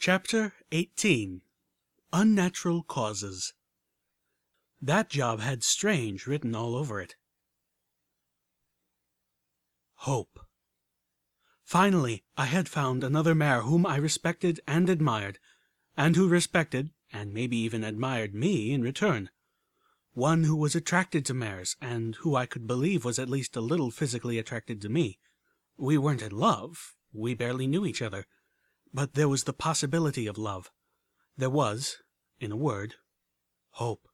Chapter 18 Unnatural Causes. That job had strange written all over it. Hope. Finally, I had found another mare whom I respected and admired, and who respected, and maybe even admired me in return. One who was attracted to mares, and who I could believe was at least a little physically attracted to me. We weren't in love. We barely knew each other. But there was the possibility of love. There was, in a word, hope.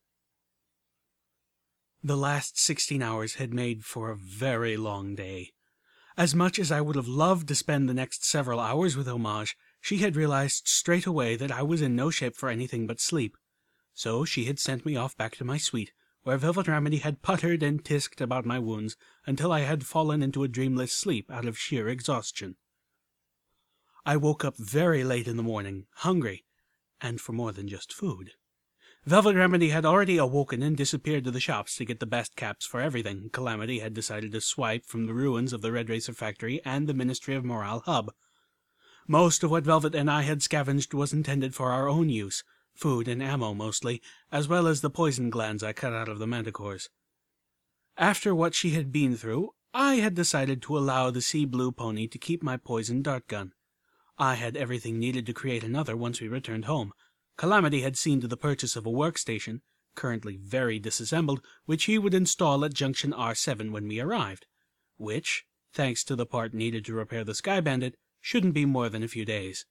The last 16 hours had made for a very long day. As much as I would have loved to spend the next several hours with Homage, she had realized straight away that I was in no shape for anything but sleep. So she had sent me off back to my suite, where Velvet Remedy had puttered and tisked about my wounds until I had fallen into a dreamless sleep out of sheer exhaustion. I woke up very late in the morning, hungry, and for more than just food. Velvet Remedy had already awoken and disappeared to the shops to get the best caps for everything Calamity had decided to swipe from the ruins of the Red Racer factory and the Ministry of Morale hub. Most of what Velvet and I had scavenged was intended for our own use, food and ammo mostly, as well as the poison glands I cut out of the manticores. After what she had been through, I had decided to allow the sea blue pony to keep my poison dart gun. I had everything needed to create another once we returned home. Calamity had seen to the purchase of a workstation, currently very disassembled, which he would install at Junction R7 when we arrived, which, thanks to the part needed to repair the Sky Bandit, shouldn't be more than a few days.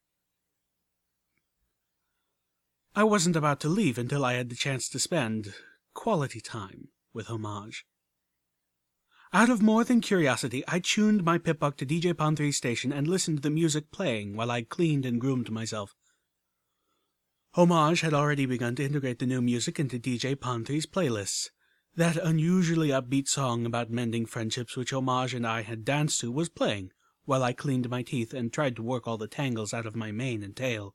I wasn't about to leave until I had the chance to spend quality time with Homage. Out of more than curiosity, I tuned my Pip-Buck to DJ Pond 3's station and listened to the music playing while I cleaned and groomed myself. Homage had already begun to integrate the new music into DJ Pond 3's playlists. That unusually upbeat song about mending friendships which Homage and I had danced to was playing, while I cleaned my teeth and tried to work all the tangles out of my mane and tail.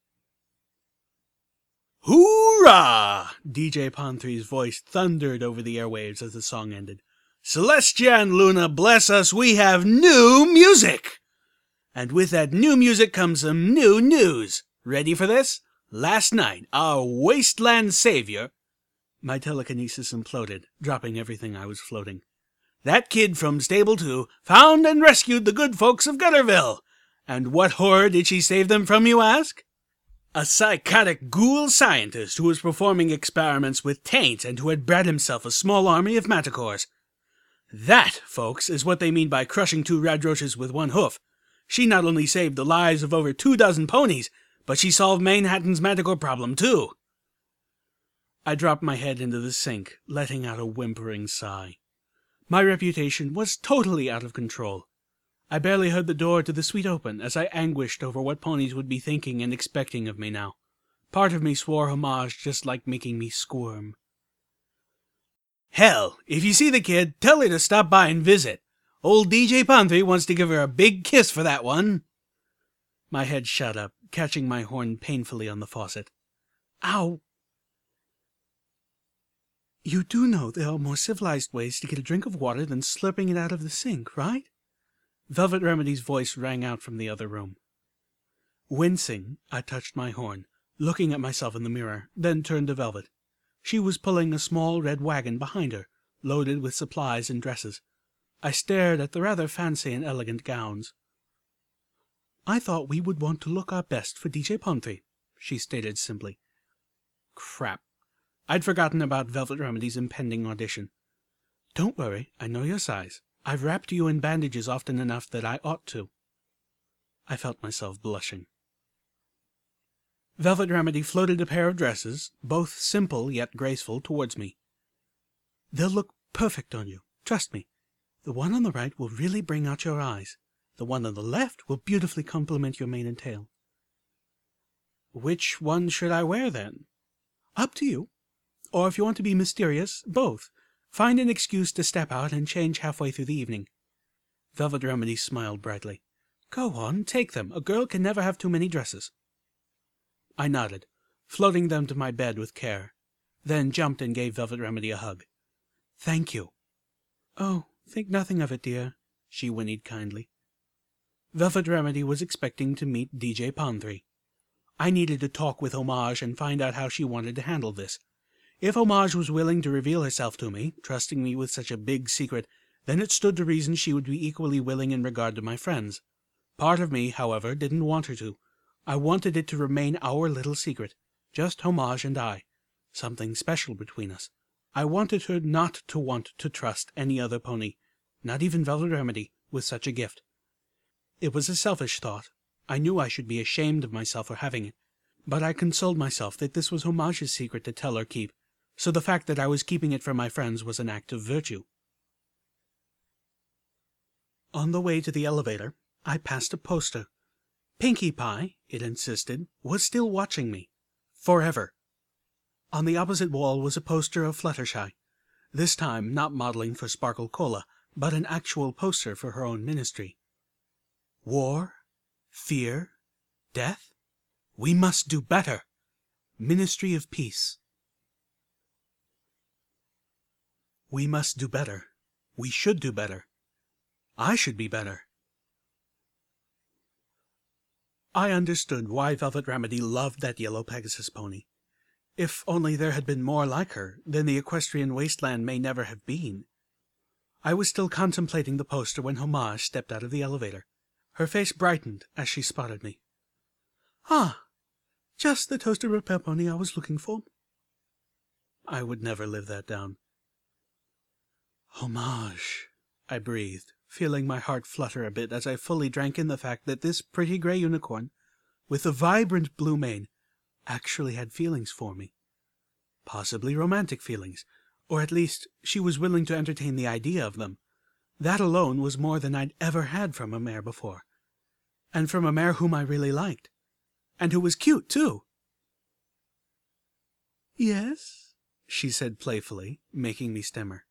"Hoorah!" DJ Pond 3's voice thundered over the airwaves as the song ended. "Celestia and Luna, bless us, we have new music! And with that new music comes some new news. Ready for this? Last night, our wasteland savior—" My telekinesis imploded, dropping everything I was floating. "That kid from Stable 2 found and rescued the good folks of Gutterville. And what horror did she save them from, you ask? A psychotic ghoul scientist who was performing experiments with taint and who had bred himself a small army of manticores. That, folks, is what they mean by crushing 2 radroaches with 1 hoof. She not only saved the lives of over 24 ponies, but she solved Manhattan's manticore problem, too." I dropped my head into the sink, letting out a whimpering sigh. My reputation was totally out of control. I barely heard the door to the suite open as I anguished over what ponies would be thinking and expecting of me now. Part of me swore Homage just liked making me squirm. "Hell, if you see the kid, tell her to stop by and visit. Old DJ Pond 3 wants to give her a big kiss for that one." My head shot up, catching my horn painfully on the faucet. "Ow!" "You do know there are more civilized ways to get a drink of water than slurping it out of the sink, right?" Velvet Remedy's voice rang out from the other room. Wincing, I touched my horn, looking at myself in the mirror, then turned to Velvet. She was pulling a small red wagon behind her, loaded with supplies and dresses. I stared at the rather fancy and elegant gowns. "I thought we would want to look our best for DJ Pond 3, she stated simply. Crap. I'd forgotten about Velvet Remedy's impending audition. "Don't worry, I know your size. I've wrapped you in bandages often enough that I ought to." I felt myself blushing. Velvet Remedy floated a pair of dresses, both simple yet graceful, towards me. "They'll look perfect on you, trust me. The one on the right will really bring out your eyes. The one on the left will beautifully complement your mane and tail." "Which one should I wear, then?" "Up to you. Or if you want to be mysterious, both. Find an excuse to step out and change halfway through the evening." Velvet Remedy smiled brightly. "Go on, take them. A girl can never have too many dresses." I nodded, floating them to my bed with care, then jumped and gave Velvet Remedy a hug. "Thank you." "Oh, think nothing of it, dear," she whinnied kindly. Velvet Remedy was expecting to meet DJ Pond 3. I needed to talk with Homage and find out how she wanted to handle this. If Homage was willing to reveal herself to me, trusting me with such a big secret, then it stood to reason she would be equally willing in regard to my friends. Part of me, however, didn't want her to. I wanted it to remain our little secret, just Homage and I, something special between us. I wanted her not to want to trust any other pony, not even Velvet Remedy, with such a gift. It was a selfish thought. I knew I should be ashamed of myself for having it, but I consoled myself that this was Homage's secret to tell or keep, so the fact that I was keeping it from my friends was an act of virtue. On the way to the elevator, I passed a poster. Pinkie Pie, it insisted, was still watching me. Forever. On the opposite wall was a poster of Fluttershy, this time not modeling for Sparkle Cola, but an actual poster for her own ministry. War? Fear? Death? We must do better! Ministry of Peace. We must do better. We should do better. I should be better. I understood why Velvet Remedy loved that yellow Pegasus pony. If only there had been more like her, then the equestrian wasteland may never have been. I was still contemplating the poster when Homage stepped out of the elevator. Her face brightened as she spotted me. Ah, just the toaster repair pony I was looking for. I would never live that down. Homage, I breathed, feeling my heart flutter a bit as I fully drank in the fact that this pretty gray unicorn, with a vibrant blue mane, actually had feelings for me. Possibly romantic feelings, or at least she was willing to entertain the idea of them. That alone was more than I'd ever had from a mare before. And from a mare whom I really liked. And who was cute, too. Yes, she said playfully, making me stammer.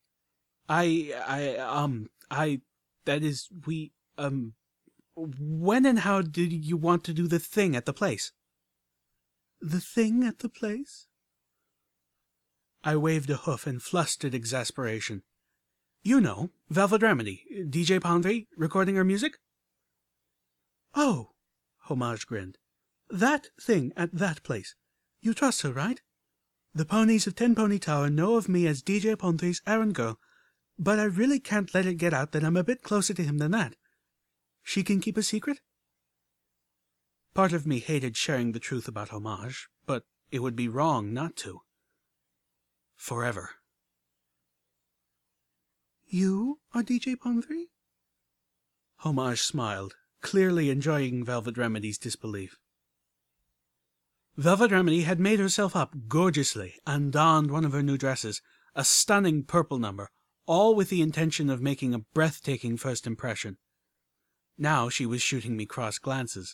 When and how did you want to do the thing at the place? The thing at the place? I waved a hoof in flustered exasperation. You know, Velvet Remedy, DJ Pondry, recording her music? Oh, Homage grinned. That thing at that place. You trust her, right? The ponies of Ten Pony Tower know of me as DJ Pondry's errand girl, but I really can't let it get out that I'm a bit closer to him than that. She can keep a secret? Part of me hated sharing the truth about Homage, but it would be wrong not to. Forever. You are DJ Pondry? Homage smiled, clearly enjoying Velvet Remedy's disbelief. Velvet Remedy had made herself up gorgeously and donned one of her new dresses, a stunning purple number, all with the intention of making a breathtaking first impression. Now she was shooting me cross glances.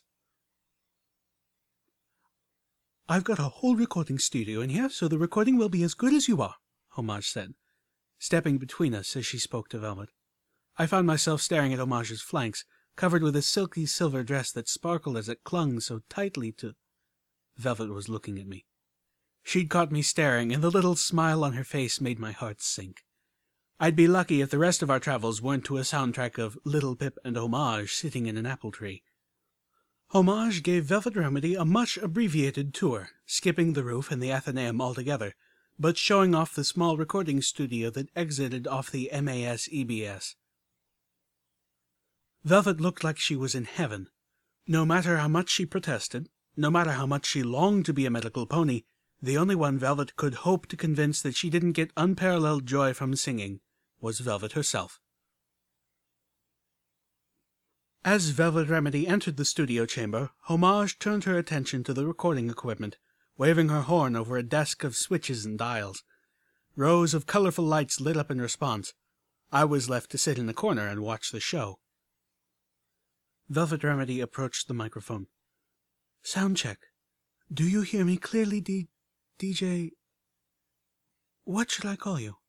I've got a whole recording studio in here, so the recording will be as good as you are, Homage said, stepping between us as she spoke to Velvet. I found myself staring at Homage's flanks, covered with a silky silver dress that sparkled as it clung so tightly to... Velvet was looking at me. She'd caught me staring, and the little smile on her face made my heart sink. I'd be lucky if the rest of our travels weren't to a soundtrack of Little Pip and Homage sitting in an apple tree. Homage gave Velvet Remedy a much abbreviated tour, skipping the roof and the Athenaeum altogether, but showing off the small recording studio that exited off the MAS-EBS. Velvet looked like she was in heaven. No matter how much she protested, no matter how much she longed to be a medical pony, the only one Velvet could hope to convince that she didn't get unparalleled joy from singing was Velvet herself. As Velvet Remedy entered the studio chamber, Homage turned her attention to the recording equipment, waving her horn over a desk of switches and dials. Rows of colorful lights lit up in response. I was left to sit in a corner and watch the show. Velvet Remedy approached the microphone. Sound check. Do you hear me clearly, DJ... What should I call you?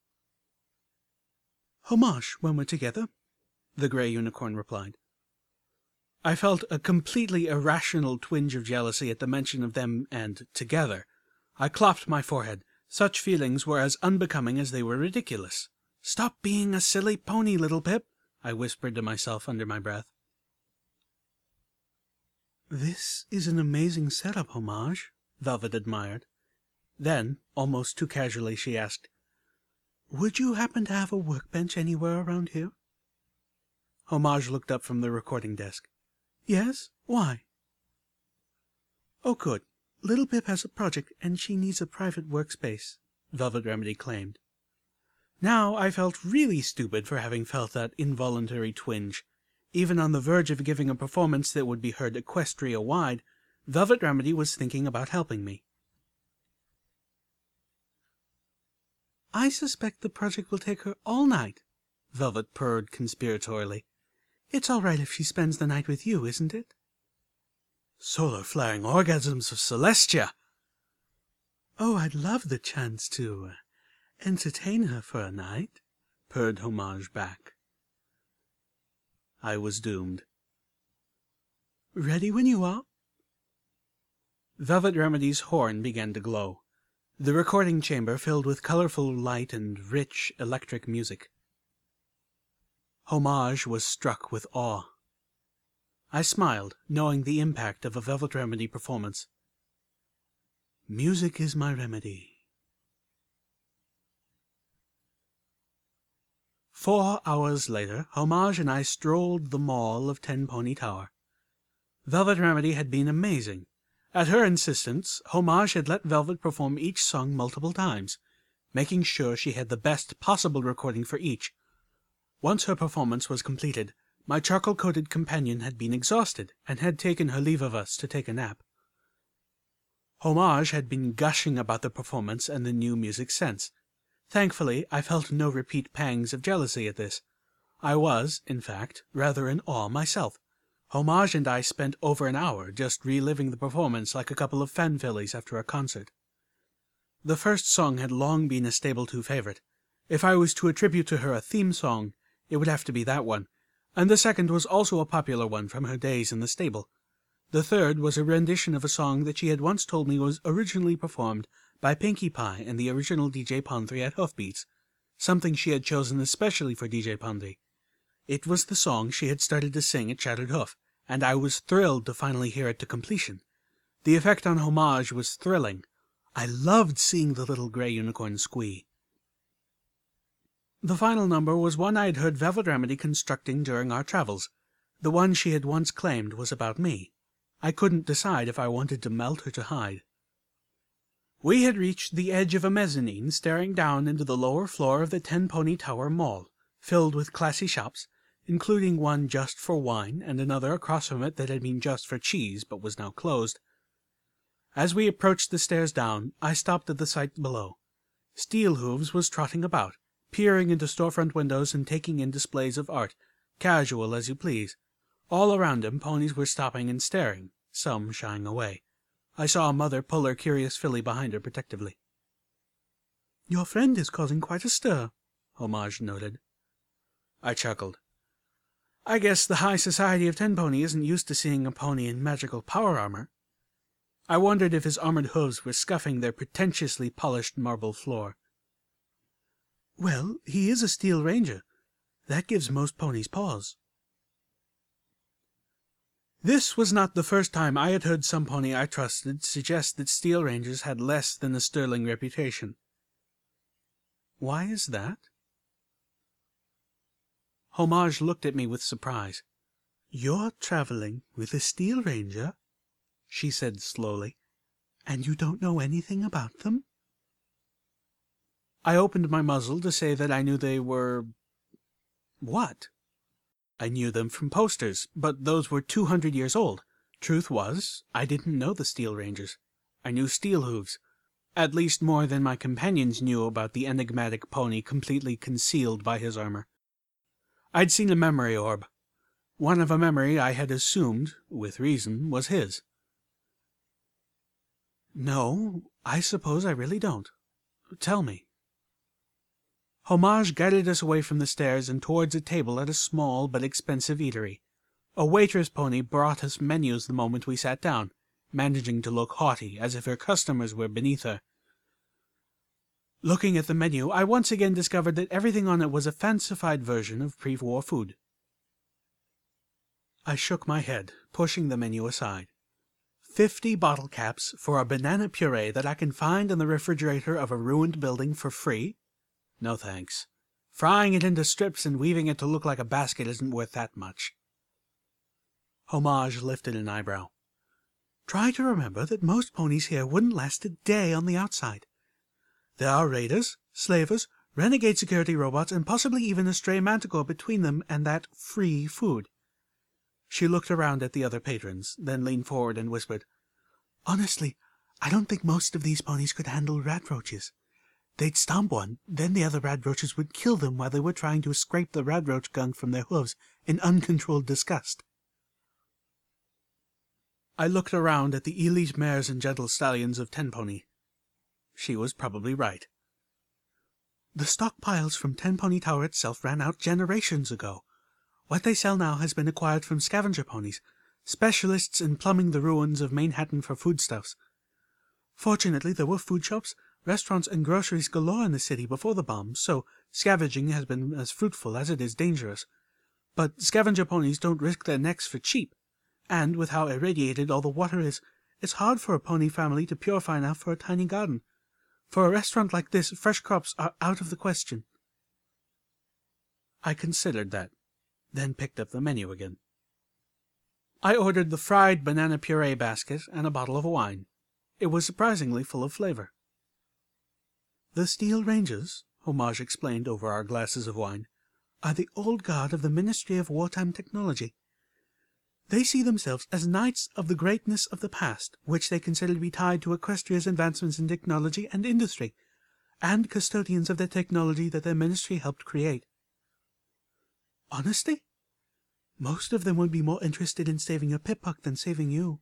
Homage, when we're together, the gray unicorn replied. I felt a completely irrational twinge of jealousy at the mention of them and together. I clopped my forehead. Such feelings were as unbecoming as they were ridiculous. Stop being a silly pony, little Pip, I whispered to myself under my breath. "This is an amazing setup, Homage," Velvet admired. Then, almost too casually, she asked, "Would you happen to have a workbench anywhere around here?" Homage looked up from the recording desk. "Yes? Why?" "Oh, good. Little Pip has a project, and she needs a private workspace," Velvet Remedy claimed. Now I felt really stupid for having felt that involuntary twinge. Even on the verge of giving a performance that would be heard Equestria-wide, Velvet Remedy was thinking about helping me. "I suspect the project will take her all night," Velvet purred conspiratorially. "It's all right if she spends the night with you, isn't it?" "Solar flaring orgasms of Celestia!" "Oh, I'd love the chance to entertain her for a night," purred Homage back. I was doomed. "Ready when you are." Velvet Remedy's horn began to glow. The recording chamber filled with colorful light and rich electric music. Homage was struck with awe. I smiled, knowing the impact of a Velvet Remedy performance. Music is my remedy. 4 hours later, Homage and I strolled the mall of Ten Pony Tower. Velvet Remedy had been amazing. At her insistence, Homage had let Velvet perform each song multiple times, making sure she had the best possible recording for each. Once her performance was completed, my charcoal-coated companion had been exhausted and had taken her leave of us to take a nap. Homage had been gushing about the performance and the new music since. Thankfully, I felt no repeat pangs of jealousy at this. I was, in fact, rather in awe myself. Homage and I spent over an hour just reliving the performance like a couple of fanfillies after a concert. The first song had long been a Stable 2 favorite. If I was to attribute to her a theme song, it would have to be that one, and the second was also a popular one from her days in the stable. The third was a rendition of a song that she had once told me was originally performed by Pinkie Pie and the original DJ Pondry at Hoofbeats, something she had chosen especially for DJ Pondry. It was the song she had started to sing at Shattered Hoof, and I was thrilled to finally hear it to completion. The effect on Homage was thrilling. I loved seeing the little gray unicorn squee. The final number was one I had heard Velvet Remedy constructing during our travels. The one she had once claimed was about me. I couldn't decide if I wanted to melt or to hide. We had reached the edge of a mezzanine staring down into the lower floor of the Ten Pony Tower Mall, filled with classy shops, including one just for wine and another across from it that had been just for cheese but was now closed. As we approached the stairs down, I stopped at the sight below. Steelhooves was trotting about, peering into storefront windows and taking in displays of art, casual as you please. All around him ponies were stopping and staring, some shying away. I saw a mother pull her curious filly behind her protectively. "Your friend is causing quite a stir," Homage noted. I chuckled. I guess the high society of Ten Pony isn't used to seeing a pony in magical power armor. I wondered if his armored hooves were scuffing their pretentiously polished marble floor. "Well, he is a Steel Ranger. That gives most ponies pause." This was not the first time I had heard some pony I trusted suggest that Steel Rangers had less than a sterling reputation. Why is that? Homage looked at me with surprise. "You're traveling with a Steel Ranger," she said slowly, "and you don't know anything about them?" I opened my muzzle to say that I knew they were... What? I knew them from posters, but those were 200 years old. Truth was, I didn't know the Steel Rangers. I knew Steelhooves, at least more than my companions knew about the enigmatic pony completely concealed by his armor. I'd seen a memory orb. One of a memory I had assumed, with reason, was his. "No, I suppose I really don't. Tell me." Homage guided us away from the stairs and towards a table at a small but expensive eatery. A waitress pony brought us menus the moment we sat down, managing to look haughty, as if her customers were beneath her. Looking at the menu, I once again discovered that everything on it was a fancified version of pre-war food. I shook my head, pushing the menu aside. 50 bottle caps for a banana puree that I can find in the refrigerator of a ruined building for free? No thanks. Frying it into strips and weaving it to look like a basket isn't worth that much. Homage lifted an eyebrow. Try to remember that most ponies here wouldn't last a day on the outside. There are raiders, slavers, renegade security robots, and possibly even a stray manticore between them and that free food. She looked around at the other patrons, then leaned forward and whispered, Honestly, I don't think most of these ponies could handle radroaches. They'd stomp one, then the other radroaches would kill them while they were trying to scrape the radroach gunk from their hooves in uncontrolled disgust. I looked around at the elite mares and gentle stallions of Tenpony. She was probably right. The stockpiles from Tenpony Tower itself ran out generations ago. What they sell now has been acquired from scavenger ponies, specialists in plumbing the ruins of Manhattan for foodstuffs. Fortunately, there were food shops, restaurants, and groceries galore in the city before the bomb, so scavenging has been as fruitful as it is dangerous. But scavenger ponies don't risk their necks for cheap, and with how irradiated all the water is, it's hard for a pony family to purify enough for a tiny garden. For a restaurant like this, fresh crops are out of the question. I considered that, then picked up the menu again. I ordered the fried banana puree basket and a bottle of wine. It was surprisingly full of flavor. The Steel Rangers, Homage explained over our glasses of wine, are the old guard of the Ministry of Wartime Technology. They see themselves as knights of the greatness of the past, which they consider to be tied to Equestria's advancements in technology and industry, and custodians of the technology that their ministry helped create. Honestly, most of them would be more interested in saving a Pip-Puck than saving you.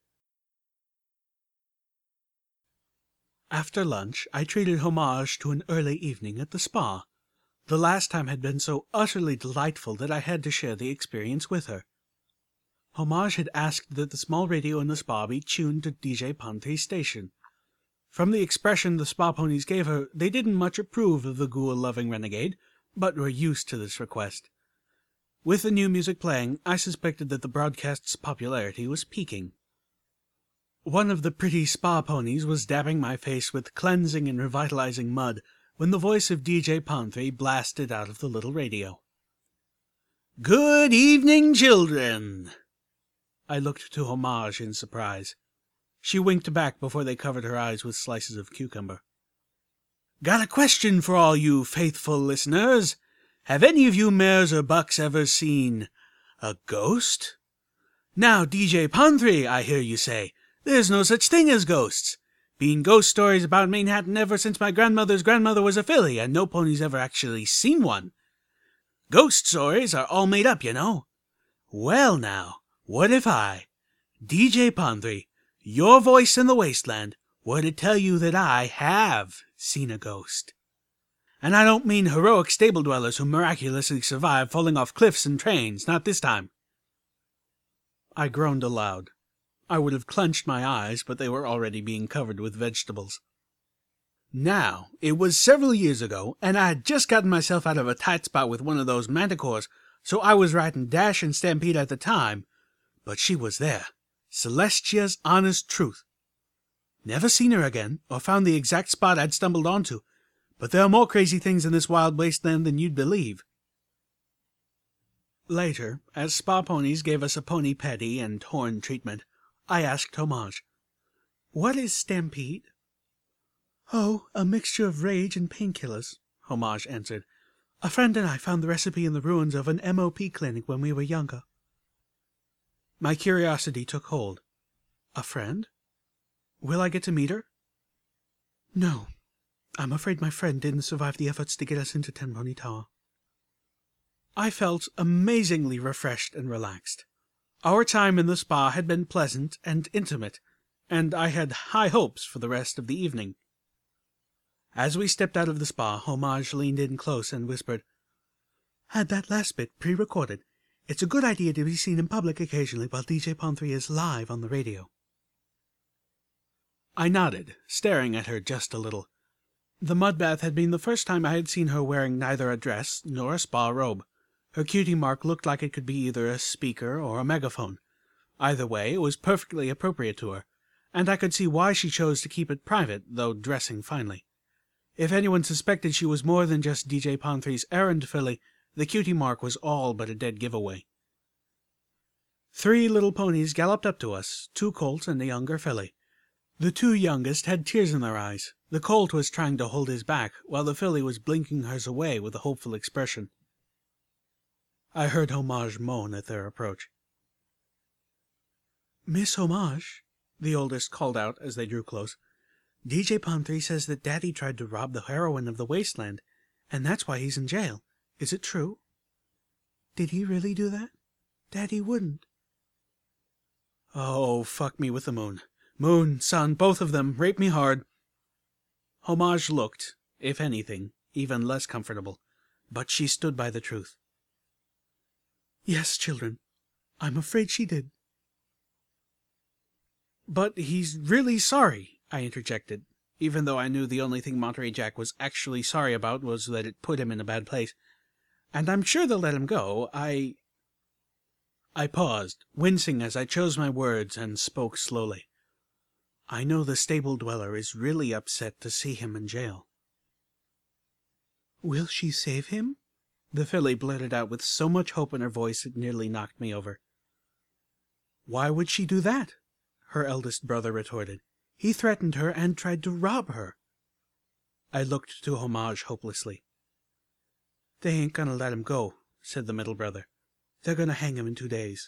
After lunch, I treated Homage to an early evening at the spa. The last time had been so utterly delightful that I had to share the experience with her. Homage had asked that the small radio in the spa be tuned to DJ Pante's station. From the expression the spa ponies gave her, they didn't much approve of the ghoul-loving renegade, but were used to this request. With the new music playing, I suspected that the broadcast's popularity was peaking. One of the pretty spa ponies was dabbing my face with cleansing and revitalizing mud when the voice of DJ Panthe blasted out of the little radio. "Good evening, children!" I looked to Homage in surprise. She winked back before they covered her eyes with slices of cucumber. "Got a question for all you faithful listeners. Have any of you mares or bucks ever seen a ghost? Now, DJ Panthe, I hear you say, there's no such thing as ghosts. Been ghost stories about Manhattan ever since my grandmother's grandmother was a filly, and no pony's ever actually seen one. Ghost stories are all made up, you know. Well now, what if I, DJ Panthe, your voice in the wasteland, were to tell you that I have seen a ghost? And I don't mean heroic stable dwellers who miraculously survive falling off cliffs and trains, not this time." I groaned aloud. I would have clenched my eyes, but they were already being covered with vegetables. Now, it was several years ago, and I had just gotten myself out of a tight spot with one of those manticores, so I was writing Dash and Stampede at the time, but she was there, Celestia's honest truth. Never seen her again, or found the exact spot I'd stumbled onto, but there are more crazy things in this wild wasteland than you'd believe. Later, as spa ponies gave us a pony petty and horn treatment, I asked Homage, "What is Stampede?" "Oh, a mixture of rage and painkillers," Homage answered. "A friend and I found the recipe in the ruins of an MOP clinic when we were younger." My curiosity took hold. A friend? Will I get to meet her? No. I'm afraid my friend didn't survive the efforts to get us into Tenpony Tower. I felt amazingly refreshed and relaxed. Our time in the spa had been pleasant and intimate, and I had high hopes for the rest of the evening. As we stepped out of the spa, Homage leaned in close and whispered, "Had that last bit pre-recorded. It's a good idea to be seen in public occasionally while DJ Panthe is live on the radio." I nodded, staring at her just a little. The mud bath had been the first time I had seen her wearing neither a dress nor a spa robe. Her cutie mark looked like it could be either a speaker or a megaphone. Either way, it was perfectly appropriate to her. and I could see why she chose to keep it private, though dressing finely. If anyone suspected she was more than just DJ Pon-3's errand filly, the cutie mark was all but a dead giveaway. 3 little ponies galloped up to us, 2 colts and a younger filly. The 2 youngest had tears in their eyes. The colt was trying to hold his back, while the filly was blinking hers away with a hopeful expression. I heard Homage moan at their approach. "Miss Homage," the oldest called out as they drew close, "DJ Pon-3 says that Daddy tried to rob the heroine of the wasteland, and that's why he's in jail. Is it true? Did he really do that? Daddy wouldn't." Oh, fuck me with the moon. Moon, sun, both of them, rape me hard. Homage looked, if anything, even less comfortable, but she stood by the truth. "Yes, children, I'm afraid she did." "But he's really sorry," I interjected, even though I knew the only thing Monterey Jack was actually sorry about was that it put him in a bad place. "And I'm sure they'll let him go. I paused, wincing as I chose my words, and spoke slowly. "I know the stable dweller is really upset to see him in jail." "Will she save him?" the filly blurted out with so much hope in her voice it nearly knocked me over. "Why would she do that?" her eldest brother retorted. "He threatened her and tried to rob her." I looked to Homage hopelessly. "They ain't gonna let him go," said the middle brother. "They're gonna hang him in 2 days."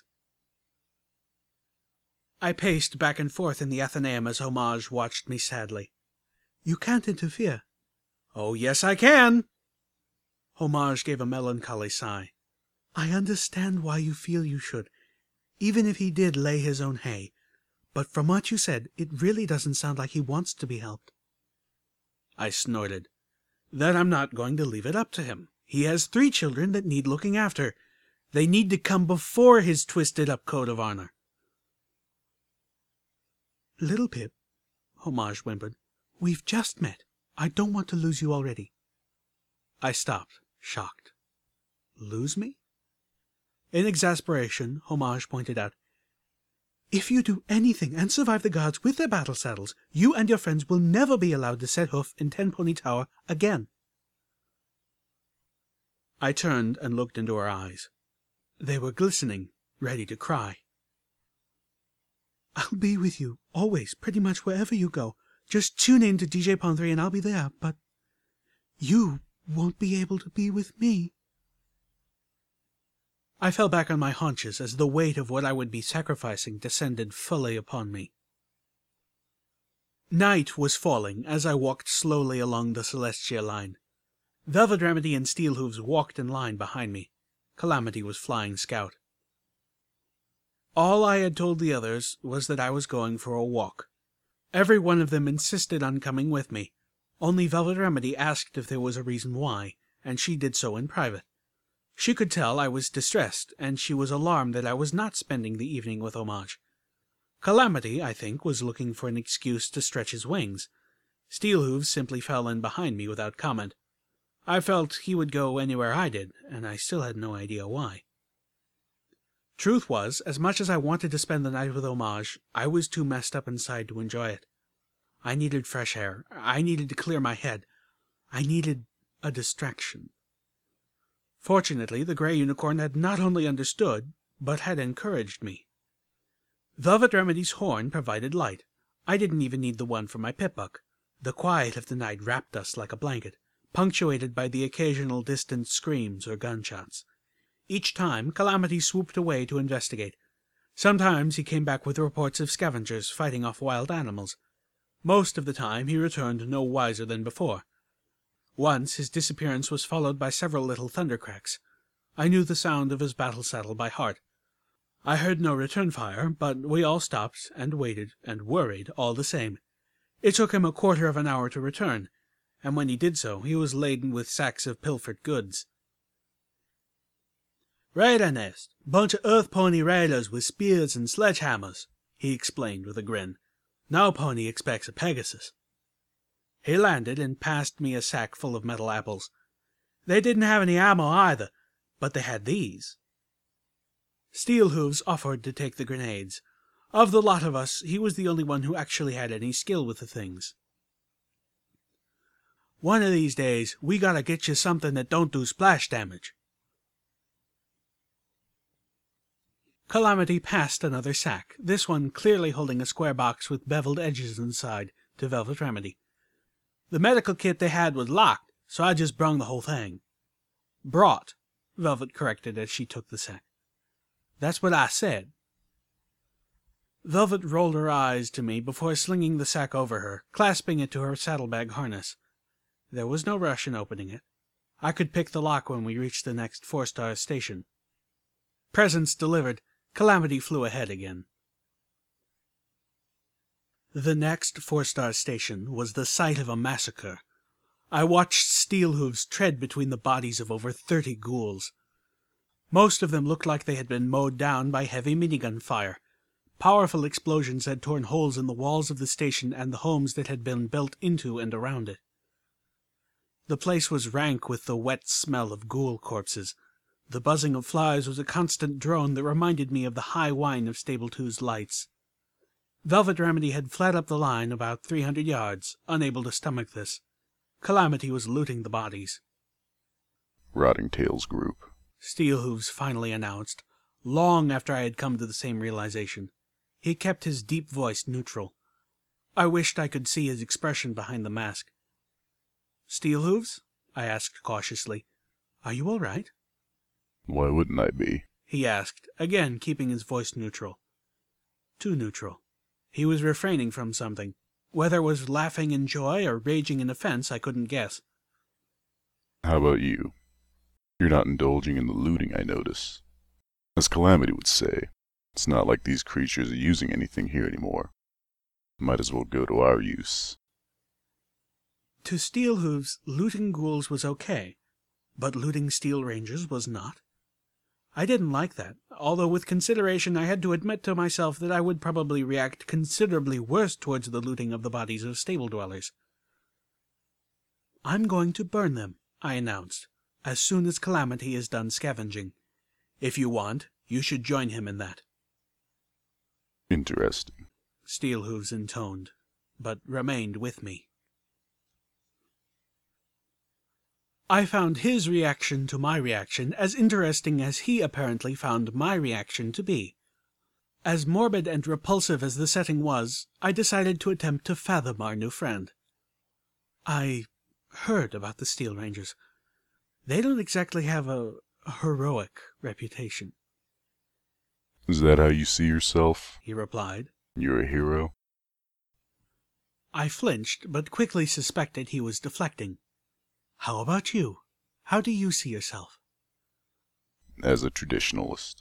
I paced back and forth in the Athenaeum as Homage watched me sadly. "You can't interfere." "Oh, yes, I can." Homage gave a melancholy sigh. "I understand why you feel you should, even if he did lay his own hay. But from what you said, it really doesn't sound like he wants to be helped." I snorted. "Then I'm not going to leave it up to him. He has 3 children that need looking after. They need to come before his twisted-up code of honor." "Little Pip," Homage whimpered, "we've just met. I don't want to lose you already." I stopped, shocked. Lose me? In exasperation, Homage pointed out, "If you do anything and survive the guards with their battle saddles, you and your friends will never be allowed to set hoof in Tenpony Tower again." I turned and looked into her eyes. They were glistening, ready to cry. "I'll be with you, always, pretty much wherever you go. Just tune in to DJ Pon-3 and I'll be there, but you won't be able to be with me." I fell back on my haunches as the weight of what I would be sacrificing descended fully upon me. Night was falling as I walked slowly along the Celestia line. Velvet Remedy and Steelhooves walked in line behind me. Calamity was flying scout. All I had told the others was that I was going for a walk. Every one of them insisted on coming with me. Only Velvet Remedy asked if there was a reason why, and she did so in private. She could tell I was distressed, and she was alarmed that I was not spending the evening with Homage. Calamity, I think, was looking for an excuse to stretch his wings. Steelhooves simply fell in behind me without comment. I felt he would go anywhere I did, and I still had no idea why. Truth was, as much as I wanted to spend the night with Homage, I was too messed up inside to enjoy it. I needed fresh air. I needed to clear my head. I needed a distraction. Fortunately, the Grey Unicorn had not only understood, but had encouraged me. Velvet Remedy's horn provided light. I didn't even need the one for my Pip-Buck. The quiet of the night wrapped us like a blanket, punctuated by the occasional distant screams or gunshots. Each time, Calamity swooped away to investigate. Sometimes he came back with reports of scavengers fighting off wild animals. Most of the time he returned no wiser than before. Once his disappearance was followed by several little thundercracks. I knew the sound of his battle saddle by heart. I heard no return fire, but we all stopped and waited and worried all the same. It took him a quarter of an hour to return, and when he did so, he was laden with sacks of pilfered goods. "Raider nest. Bunch of Earth Pony raiders with spears and sledgehammers," he explained with a grin. "No pony expects a Pegasus." He landed and passed me a sack full of metal apples. They didn't have any ammo either, but they had these. Steelhooves offered to take the grenades. Of the lot of us, he was the only one who actually had any skill with the things. One of these days, we gotta get you something that don't do splash damage. Calamity passed another sack, this one clearly holding a square box with beveled edges inside, to Velvet Remedy. The medical kit they had was locked, so I just brung the whole thing. Brought, Velvet corrected as she took the sack. That's what I said. Velvet rolled her eyes to me before slinging the sack over her, clasping it to her saddlebag harness. There was no rush in opening it. I could pick the lock when we reached the next 4-star station. Presents delivered, Calamity flew ahead again. The next 4-star station was the site of a massacre. I watched Steelhooves tread between the bodies of over 30 ghouls. Most of them looked like they had been mowed down by heavy minigun fire. Powerful explosions had torn holes in the walls of the station and the homes that had been built into and around it. The place was rank with the wet smell of ghoul corpses. The buzzing of flies was a constant drone that reminded me of the high whine of Stable 2's lights. Velvet Remedy had fled up the line about 300 yards, unable to stomach this. Calamity was looting the bodies. Rotting Tails Group, Steelhooves finally announced, long after I had come to the same realization. He kept his deep voice neutral. I wished I could see his expression behind the mask. Steelhooves? I asked cautiously. Are you all right? Why wouldn't I be? He asked, again keeping his voice neutral. Too neutral. He was refraining from something. Whether it was laughing in joy or raging in offense, I couldn't guess. How about you? You're not indulging in the looting, I notice. As Calamity would say, it's not like these creatures are using anything here anymore. Might as well go to our use. To Steelhooves, looting ghouls was okay, but looting Steel Rangers was not. I didn't like that, although with consideration I had to admit to myself that I would probably react considerably worse towards the looting of the bodies of stable dwellers. I'm going to burn them, I announced, as soon as Calamity is done scavenging. If you want, you should join him in that. Interesting, Steelhooves intoned, but remained with me. I found his reaction to my reaction as interesting as he apparently found my reaction to be. As morbid and repulsive as the setting was, I decided to attempt to fathom our new friend. I heard about the Steel Rangers. They don't exactly have a heroic reputation. Is that how you see yourself? He replied. You're a hero? I flinched, but quickly suspected he was deflecting. How about you? How do you see yourself? As a traditionalist.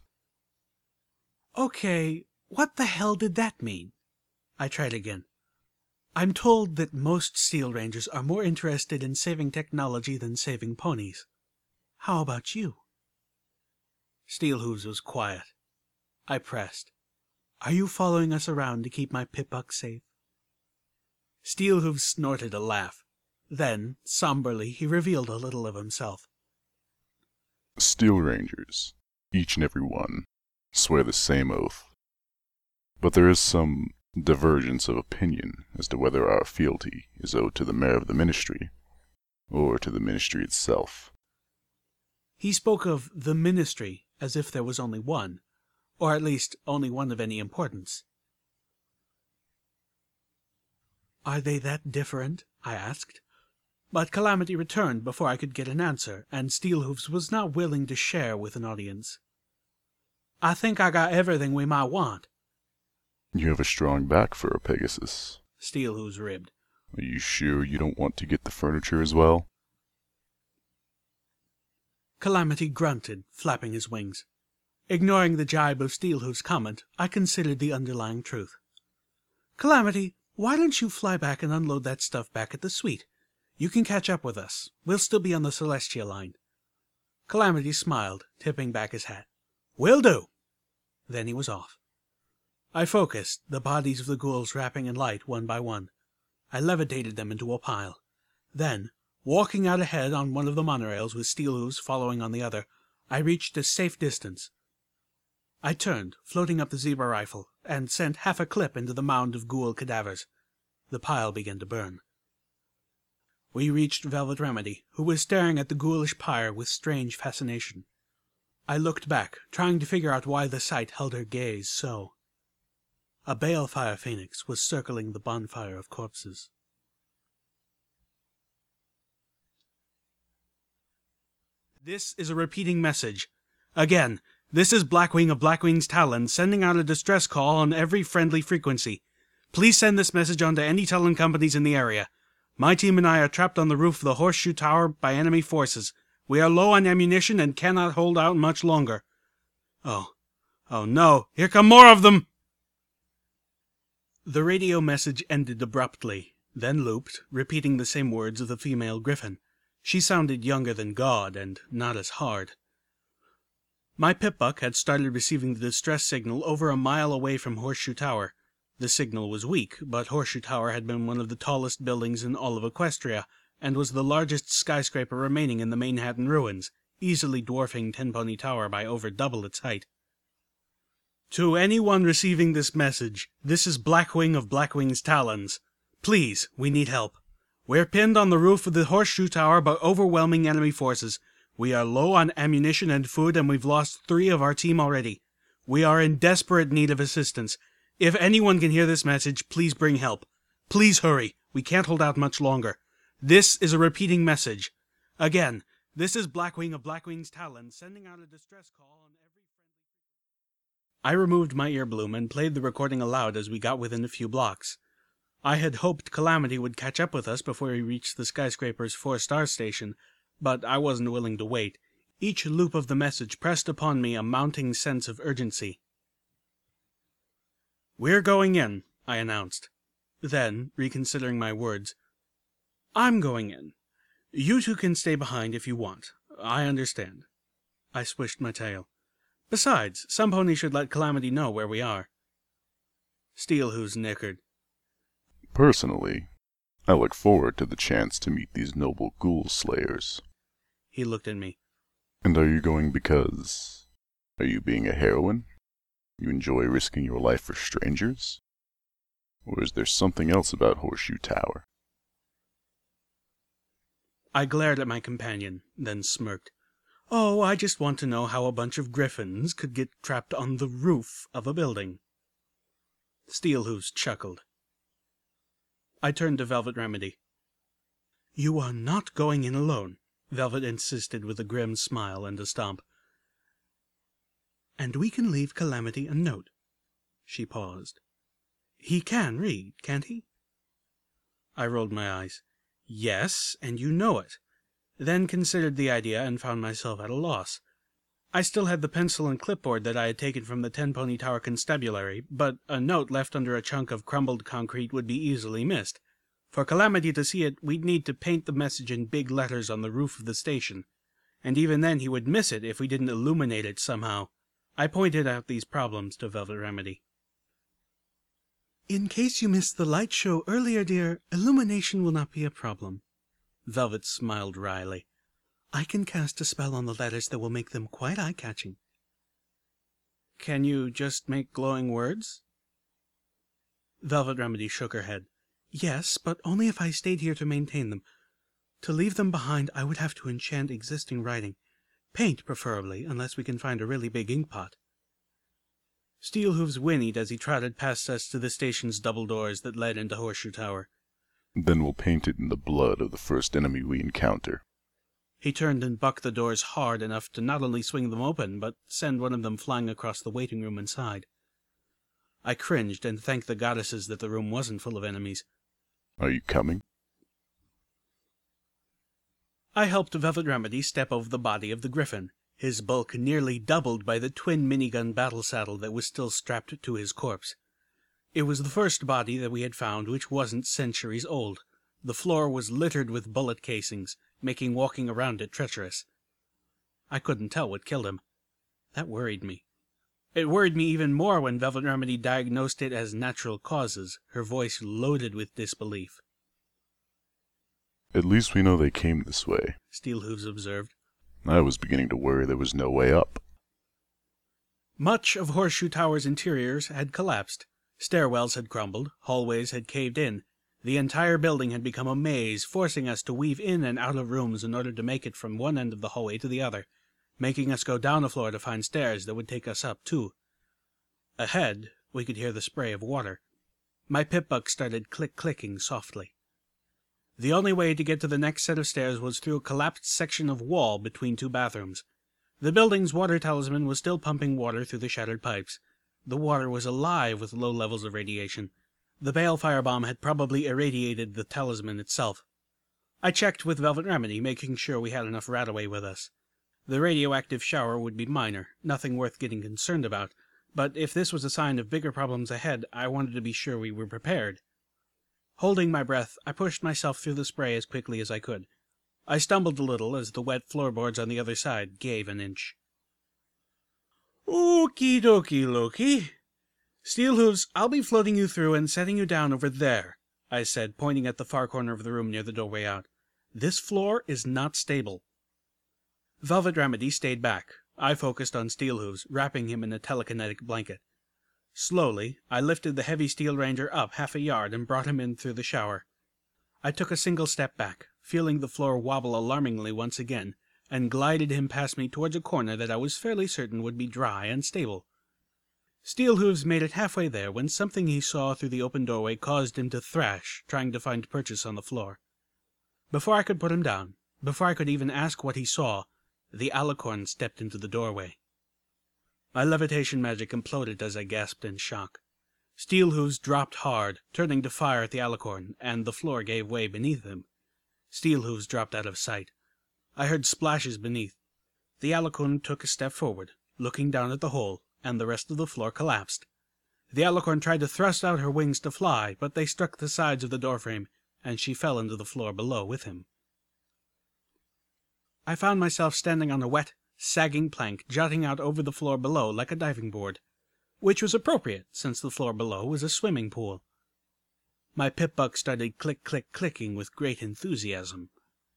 Okay, what the hell did that mean? I tried again. I'm told that most Steel Rangers are more interested in saving technology than saving ponies. How about you? Steelhooves was quiet. I pressed. Are you following us around to keep my Pip-Buck safe? Steelhooves snorted a laugh. Then, somberly, he revealed a little of himself. Steel Rangers, each and every one, swear the same oath. But there is some divergence of opinion as to whether our fealty is owed to the mayor of the ministry, or to the ministry itself. He spoke of the ministry as if there was only one, or at least only one of any importance. Are they that different? I asked. But Calamity returned before I could get an answer, and Steelhooves was not willing to share with an audience. I think I got everything we might want. You have a strong back for a Pegasus, Steelhooves ribbed. Are you sure you don't want to get the furniture as well? Calamity grunted, flapping his wings. Ignoring the jibe of Steelhooves' comment, I considered the underlying truth. Calamity, why don't you fly back and unload that stuff back at the suite? You can catch up with us. We'll still be on the Celestia line. Calamity smiled, tipping back his hat. Will do. Then he was off. I focused, the bodies of the ghouls wrapping in light one by one. I levitated them into a pile. Then, walking out ahead on one of the monorails with Steelhooves following on the other, I reached a safe distance. I turned, floating up the zebra rifle, and sent half a clip into the mound of ghoul cadavers. The pile began to burn. We reached Velvet Remedy, who was staring at the ghoulish pyre with strange fascination. I looked back, trying to figure out why the sight held her gaze so. A balefire phoenix was circling the bonfire of corpses. This is a repeating message. Again, this is Blackwing of Blackwing's Talon sending out a distress call on every friendly frequency. Please send this message on to any Talon companies in the area. My team and I are trapped on the roof of the Horseshoe Tower by enemy forces. We are low on ammunition and cannot hold out much longer. Oh no, here come more of them! The radio message ended abruptly, then looped, repeating the same words of the female griffin. She sounded younger than God, and not as hard. My Pip-Buck had started receiving the distress signal over a mile away from Horseshoe Tower. The signal was weak, but Horseshoe Tower had been one of the tallest buildings in all of Equestria, and was the largest skyscraper remaining in the Manhattan ruins, easily dwarfing Tenpony Tower by over double its height. To anyone receiving this message, this is Blackwing of Blackwing's Talons. Please, we need help. We're pinned on the roof of the Horseshoe Tower by overwhelming enemy forces. We are low on ammunition and food, and we've lost 3 of our team already. We are in desperate need of assistance. If anyone can hear this message, please bring help. Please hurry. We can't hold out much longer. This is a repeating message. Again, this is Blackwing of Blackwing's Talon sending out a distress call on every friendly... I removed my earbloom and played the recording aloud as we got within a few blocks. I had hoped Calamity would catch up with us before we reached the skyscraper's 4-star station, but I wasn't willing to wait. Each loop of the message pressed upon me a mounting sense of urgency. "We're going in," I announced. Then, reconsidering my words, "I'm going in. You two can stay behind if you want. I understand." I swished my tail. "Besides, some pony should let Calamity know where we are." Steelhooves nickered. Personally, I look forward to the chance to meet these noble ghoul slayers. He looked at me. And are you going because... are you being a heroine? You enjoy risking your life for strangers? Or is there something else about Horseshoe Tower? I glared at my companion, then smirked. "Oh, I just want to know how a bunch of griffins could get trapped on the roof of a building." Steelhooves chuckled. I turned to Velvet Remedy. "You are not going in alone," Velvet insisted with a grim smile and a stomp. "And we can leave Calamity a note." She paused. "He can read, can't he?" I rolled my eyes. "Yes, and you know it." Then considered the idea and found myself at a loss. I still had the pencil and clipboard that I had taken from the Tenpony Tower constabulary, but a note left under a chunk of crumbled concrete would be easily missed. For Calamity to see it, we'd need to paint the message in big letters on the roof of the station, and even then he would miss it if we didn't illuminate it somehow. I pointed out these problems to Velvet Remedy. "In case you missed the light show earlier, dear, illumination will not be a problem." Velvet smiled wryly. "I can cast a spell on the letters that will make them quite eye-catching." "Can you just make glowing words?" Velvet Remedy shook her head. "Yes, but only if I stayed here to maintain them. To leave them behind, I would have to enchant existing writing. Paint, preferably, unless we can find a really big ink pot." Steelhooves whinnied as he trotted past us to the station's double doors that led into Horseshoe Tower. Then we'll paint it in the blood of the first enemy we encounter. He turned and bucked the doors hard enough to not only swing them open, but send one of them flying across the waiting room inside. I cringed and thanked the goddesses that the room wasn't full of enemies. Are you coming? I helped Velvet Remedy step over the body of the griffin, his bulk nearly doubled by the twin minigun battle saddle that was still strapped to his corpse. It was the first body that we had found which wasn't centuries old. The floor was littered with bullet casings, making walking around it treacherous. I couldn't tell what killed him. That worried me. It worried me even more when Velvet Remedy diagnosed it as natural causes, her voice loaded with disbelief. At least we know they came this way, Steelhooves observed. I was beginning to worry there was no way up. Much of Horseshoe Tower's interiors had collapsed. Stairwells had crumbled, hallways had caved in. The entire building had become a maze, forcing us to weave in and out of rooms in order to make it from one end of the hallway to the other, making us go down a floor to find stairs that would take us up, too. Ahead, we could hear the spray of water. My Pip-Buck started click-clicking softly. The only way to get to the next set of stairs was through a collapsed section of wall between two bathrooms. The building's water talisman was still pumping water through the shattered pipes. The water was alive with low levels of radiation. The Bale firebomb had probably irradiated the talisman itself. I checked with Velvet Remedy, making sure we had enough Radaway with us. The radioactive shower would be minor, nothing worth getting concerned about, but if this was a sign of bigger problems ahead, I wanted to be sure we were prepared. Holding my breath, I pushed myself through the spray as quickly as I could. I stumbled a little as the wet floorboards on the other side gave an inch. Okie dokie, Loki. Steelhooves, I'll be floating you through and setting you down over there, I said, pointing at the far corner of the room near the doorway out. This floor is not stable. Velvet Remedy stayed back. I focused on Steelhooves, wrapping him in a telekinetic blanket. Slowly, I lifted the heavy Steel Ranger up half a yard and brought him in through the shower. I took a single step back, feeling the floor wobble alarmingly once again, and glided him past me towards a corner that I was fairly certain would be dry and stable. Steelhooves made it halfway there when something he saw through the open doorway caused him to thrash, trying to find purchase on the floor. Before I could put him down, before I could even ask what he saw, the Alicorn stepped into the doorway. My levitation magic imploded as I gasped in shock. Steelhooves dropped hard, turning to fire at the Alicorn, and the floor gave way beneath him. Steelhooves dropped out of sight. I heard splashes beneath. The Alicorn took a step forward, looking down at the hole, and the rest of the floor collapsed. The Alicorn tried to thrust out her wings to fly, but they struck the sides of the doorframe, and she fell into the floor below with him. I found myself standing on a wet, sagging plank jutting out over the floor below like a diving board, which was appropriate since the floor below was a swimming pool. My Pip-Buck started click-click-clicking with great enthusiasm.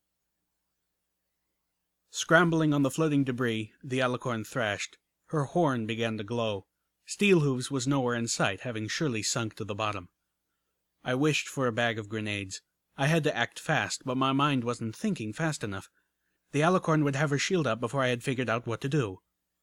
Scrambling on the floating debris, the Alicorn thrashed. Her horn began to glow. Steelhooves was nowhere in sight, having surely sunk to the bottom. I wished for a bag of grenades. I had to act fast, but my mind wasn't thinking fast enough. The Alicorn would have her shield up before I had figured out what to do.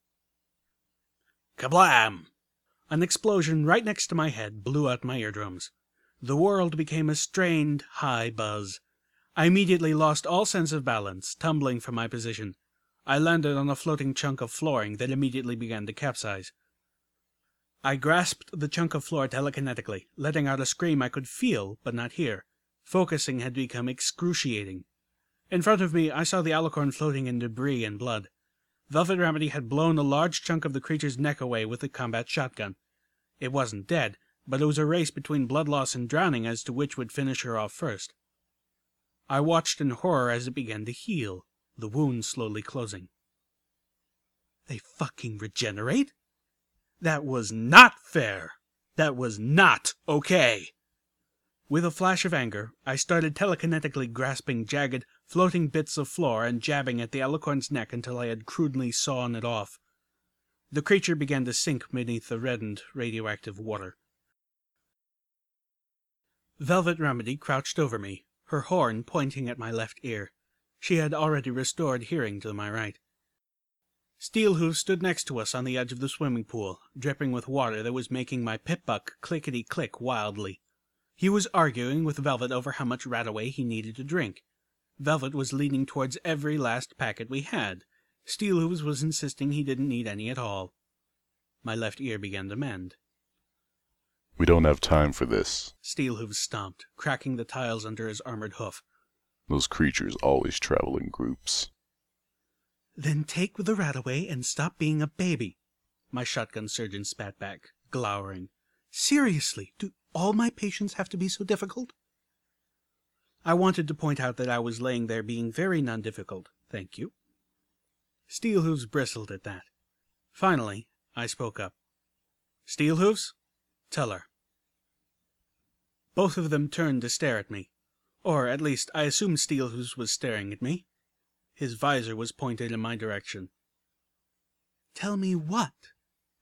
Kablam! An explosion right next to my head blew out my eardrums. The world became a strained, high buzz. I immediately lost all sense of balance, tumbling from my position. I landed on a floating chunk of flooring that immediately began to capsize. I grasped the chunk of floor telekinetically, letting out a scream I could feel but not hear. Focusing had become excruciating. In front of me, I saw the Alicorn floating in debris and blood. Velvet Remedy had blown a large chunk of the creature's neck away with a combat shotgun. It wasn't dead, but it was a race between blood loss and drowning as to which would finish her off first. I watched in horror as it began to heal, the wound slowly closing. They fucking regenerate? That was not fair. That was not okay. With a flash of anger, I started telekinetically grasping jagged, floating bits of floor and jabbing at the Alicorn's neck until I had crudely sawn it off. The creature began to sink beneath the reddened, radioactive water. Velvet Remedy crouched over me, her horn pointing at my left ear. She had already restored hearing to my right. Steelhooves stood next to us on the edge of the swimming pool, dripping with water that was making my Pip-Buck clickety-click wildly. He was arguing with Velvet over how much Radaway he needed to drink. Velvet was leaning towards every last packet we had. Steelhooves was insisting he didn't need any at all. My left ear began to mend. We don't have time for this. Steelhooves stomped, cracking the tiles under his armored hoof. Those creatures always travel in groups. Then take the Radaway and stop being a baby. My shotgun surgeon spat back, glowering. Seriously, do all my patients have to be so difficult? I wanted to point out that I was laying there being very non-difficult, thank you. Steelhooves bristled at that. Finally, I spoke up. Steelhooves? Tell her. Both of them turned to stare at me. Or, at least, I assumed Steelhooves was staring at me. His visor was pointed in my direction. Tell me what?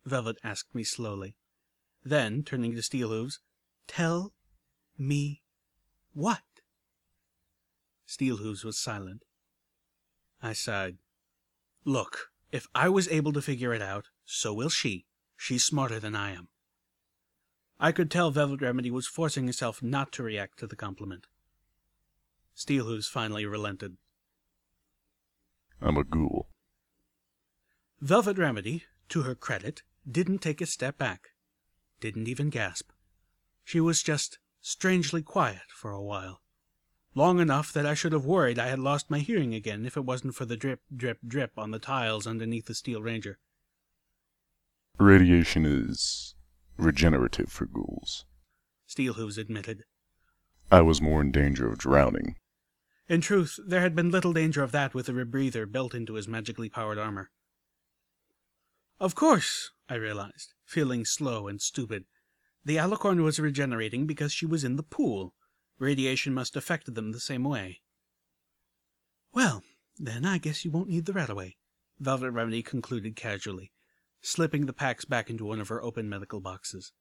Velvet asked me slowly. Then, turning to Steelhooves, "Tell me what?" Steelhooves was silent. I sighed. "Look, if I was able to figure it out, so will she. She's smarter than I am." I could tell Velvet Remedy was forcing herself not to react to the compliment. Steelhooves finally relented. "I'm a ghoul." Velvet Remedy, to her credit, didn't take a step back. Didn't even gasp. She was just strangely quiet for a while. Long enough that I should have worried I had lost my hearing again if it wasn't for the drip, drip, drip on the tiles underneath the Steel Ranger. "Radiation is regenerative for ghouls," Steelhooves admitted. "I was more in danger of drowning." In truth, there had been little danger of that with the rebreather built into his magically powered armor. Of course, I realized, feeling slow and stupid. The alicorn was regenerating because she was in the pool. Radiation must affect them the same way. "Well, then I guess you won't need the Rataway," Velvet Remedy concluded casually, slipping the packs back into one of her open medical boxes.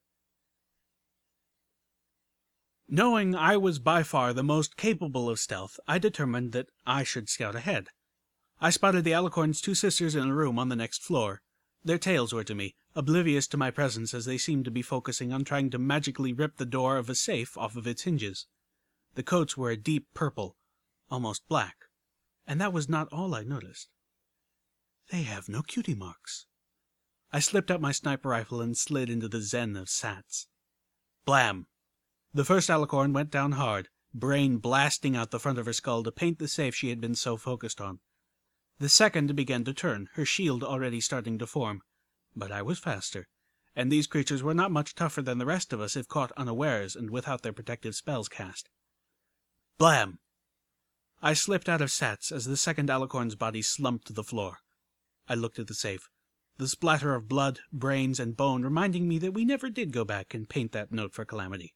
Knowing I was by far the most capable of stealth, I determined that I should scout ahead. I spotted the alicorn's two sisters in a room on the next floor. Their tails were to me, oblivious to my presence as they seemed to be focusing on trying to magically rip the door of a safe off of its hinges. The coats were a deep purple, almost black, and that was not all I noticed. "They have no cutie marks." I slipped out my sniper rifle and slid into the zen of Sats. Blam! The first alicorn went down hard, brain blasting out the front of her skull to paint the safe she had been so focused on. The second began to turn, her shield already starting to form. But I was faster, and these creatures were not much tougher than the rest of us if caught unawares and without their protective spells cast. Blam! I slipped out of Sats as the second alicorn's body slumped to the floor. I looked at the safe, the splatter of blood, brains, and bone reminding me that we never did go back and paint that note for Calamity.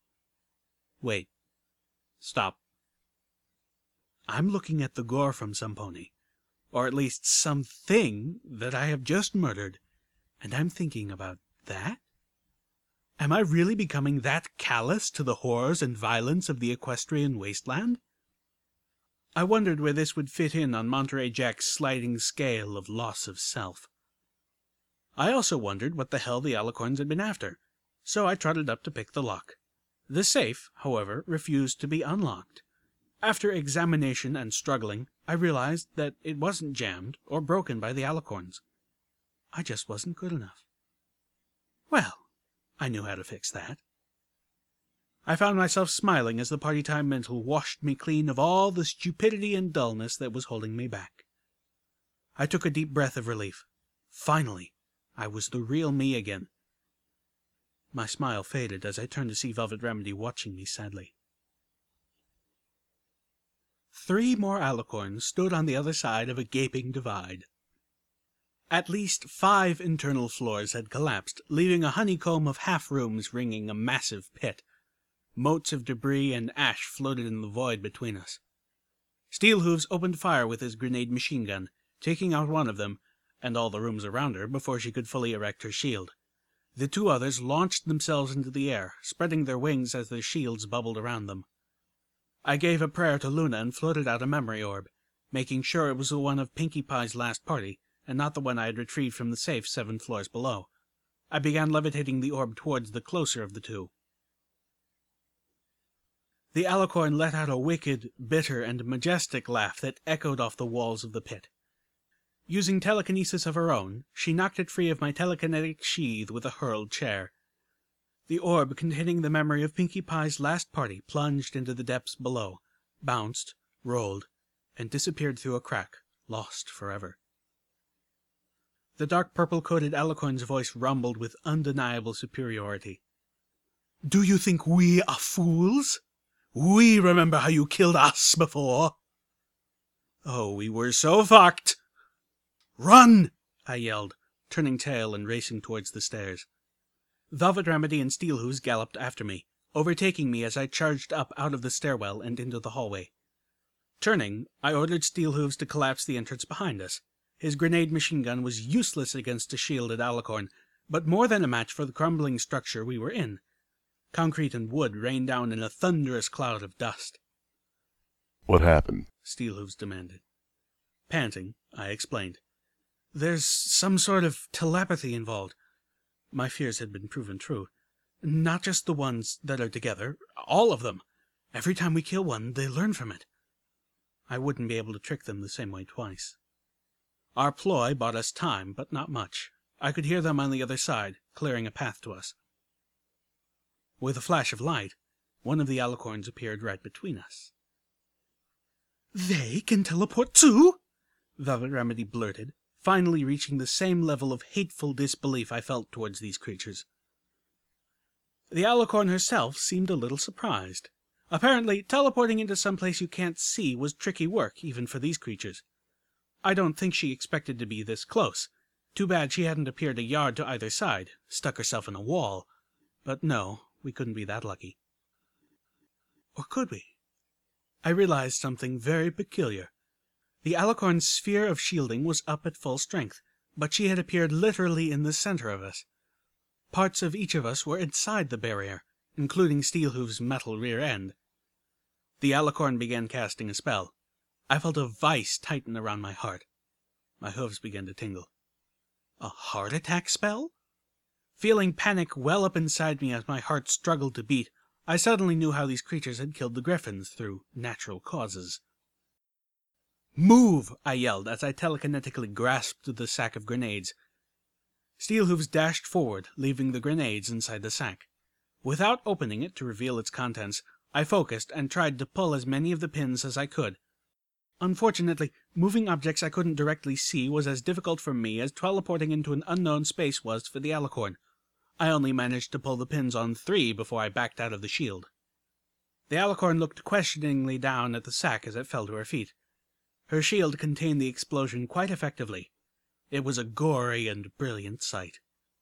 Wait. Stop. I'm looking at the gore from some pony, or at least something that I have just murdered, and I'm thinking about that? Am I really becoming that callous to the horrors and violence of the equestrian wasteland? I wondered where this would fit in on Monterey Jack's sliding scale of loss of self. I also wondered what the hell the alicorns had been after, so I trotted up to pick the lock. The safe, however, refused to be unlocked. After examination and struggling, I realized that it wasn't jammed or broken by the alicorns. I just wasn't good enough. Well, I knew how to fix that. I found myself smiling as the party time mental washed me clean of all the stupidity and dullness that was holding me back. I took a deep breath of relief. Finally, I was the real me again. My smile faded as I turned to see Velvet Remedy watching me sadly. 3 more alicorns stood on the other side of a gaping divide. At least 5 internal floors had collapsed, leaving a honeycomb of half-rooms ringing a massive pit. Motes of debris and ash floated in the void between us. Steelhooves opened fire with his grenade machine gun, taking out one of them, and all the rooms around her, before she could fully erect her shield. The 2 others launched themselves into the air, spreading their wings as their shields bubbled around them. I gave a prayer to Luna and floated out a memory orb, making sure it was the one of Pinkie Pie's last party, and not the one I had retrieved from the safe 7 floors below. I began levitating the orb towards the closer of the 2. The alicorn let out a wicked, bitter, and majestic laugh that echoed off the walls of the pit. Using telekinesis of her own, she knocked it free of my telekinetic sheath with a hurled chair. The orb containing the memory of Pinkie Pie's last party plunged into the depths below, bounced, rolled, and disappeared through a crack, lost forever. The dark purple-coated alicorn's voice rumbled with undeniable superiority. "Do you think we are fools? We remember how you killed us before." Oh, we were so fucked. "Run!" I yelled, turning tail and racing towards the stairs. Velvet Remedy and Steelhooves galloped after me, overtaking me as I charged up out of the stairwell and into the hallway. Turning, I ordered Steelhooves to collapse the entrance behind us. His grenade machine gun was useless against a shielded alicorn, but more than a match for the crumbling structure we were in. Concrete and wood rained down in a thunderous cloud of dust. What happened? Steelhooves demanded. Panting, I explained. There's some sort of telepathy involved. My fears had been proven true. Not just the ones that are together, all of them. Every time we kill one, they learn from it. I wouldn't be able to trick them the same way twice. Our ploy bought us time, but not much. I could hear them on the other side, clearing a path to us. With a flash of light, one of the alicorns appeared right between us. "They can teleport too?" Velvet Remedy blurted, finally reaching the same level of hateful disbelief I felt towards these creatures. The alicorn herself seemed a little surprised. Apparently, teleporting into some place you can't see was tricky work, even for these creatures. I don't think she expected to be this close. Too bad she hadn't appeared a yard to either side, stuck herself in a wall. But no, we couldn't be that lucky. Or could we? I realized something very peculiar. The alicorn's sphere of shielding was up at full strength, but she had appeared literally in the center of us. Parts of each of us were inside the barrier, including Steelhooves' metal rear end. The alicorn began casting a spell. I felt a vice tighten around my heart. My hooves began to tingle. A heart attack spell? Feeling panic well up inside me as my heart struggled to beat, I suddenly knew how these creatures had killed the griffins through natural causes. "Move!" I yelled as I telekinetically grasped the sack of grenades. Steelhooves dashed forward, leaving the grenades inside the sack. Without opening it to reveal its contents, I focused and tried to pull as many of the pins as I could. Unfortunately, moving objects I couldn't directly see was as difficult for me as teleporting into an unknown space was for the alicorn. I only managed to pull the pins on 3 before I backed out of the shield. The alicorn looked questioningly down at the sack as it fell to her feet. Her shield contained the explosion quite effectively. It was a gory and brilliant sight.